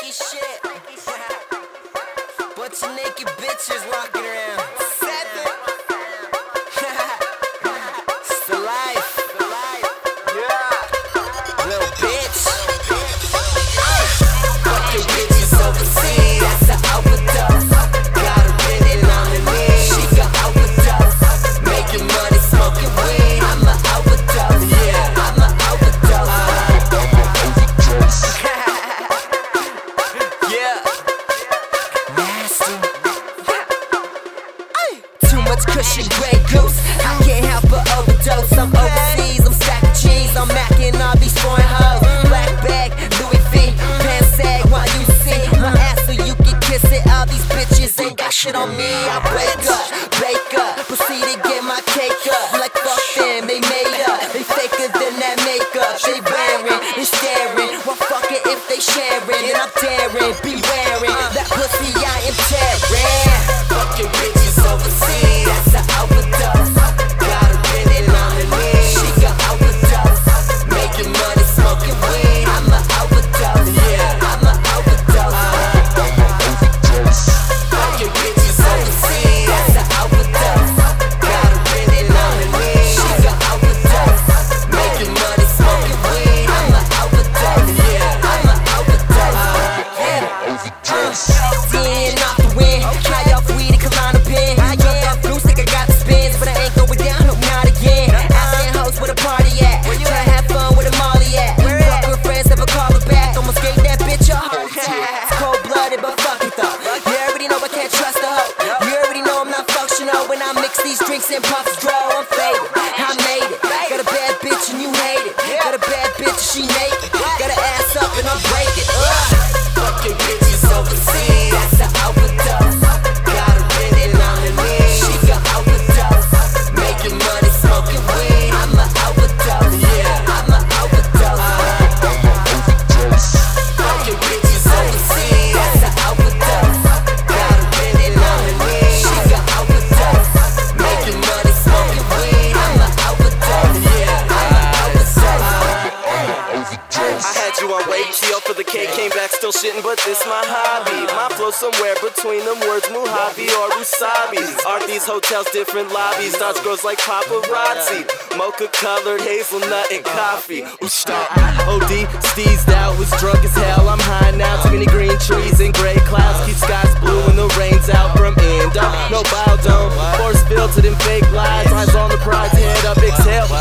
freaky shit. Bunch of naked bitches walking around. 7. It's the life. Yeah. Little bitch. Fucking bitches overseas. That's an overdose. Got her written on the knee. She gon' overdose. Making money, smoking weed. I'm a overdose. Yeah, I'm a overdose. Yeah. Nasty. Too much cushion, Grey Goose. I can't help but overdose. I'm overseas, I'm stacking cheese. I'm macking all these foreign hoes. Black bag, Louis V, pants sag while you see my ass so you can kiss it. All these bitches ain't got shit on me. I wake up, bake up, proceed to get my cake up. Like fuck them, they made up. They faker than that makeup. They wearing and staring. Well fuck it if they sharing. And I'm daring, be wearing that pussy I am tearing. Fucking bitches overseas. That's an overdose. Got her written on the knee. She gon' overdose. Making money, smoking weed. I'm a overdose. Yeah, I'm a overdose. Fucking bitches overseas. That's an overdose. Got her written on the knee. She gon' overdose. Making money, smoking weed. I'm a overdose. Yeah, I'm a overdose. Seeing off the wind. High off weed and Klonopin. I jumped off blue stick, I got the spins, but I ain't going down, hope not again. Asking hoes where the party at. Try to have fun with a molly at. Fuck with friends, never call her back. Almost gave that bitch a heart attack. It's cold blooded, but fuck it though. You already know I can't trust a hoe. You already know I'm not functional when I mix these drinks and puffs. Draw, I'm faded. I made it. Got a bad bitch and you hate it. Got a bad bitch and she naked. Got her ass up and I'm breaking. Fucking bitches overseas. That's an overdose. Got her written on the knee. She gon' overdose. Making money, smoking weed. I'm a overdose. Yeah, I'm a overdose. Fucking bitches overseas. That's an overdose. Got her written on the knee. She gon' overdose. Making money, smoking weed. I'm a overdose. Yeah, I'm a overdose. I had you on wait, T.O. for the cake, came back still shitting, but this my hobby. My flow somewhere between them words, Mojave or Usabi. Are these hotels different lobbies? Dodge girls like paparazzi. Mocha colored hazelnut and coffee. Ooh, stop. OD, steezed out, was drunk as hell. I'm high now, too many green trees and gray clouds. Keep skies blue and the rain's out from Indo. No bow dome, force filled to them fake lies. Eyes on the prize, head up, exhale.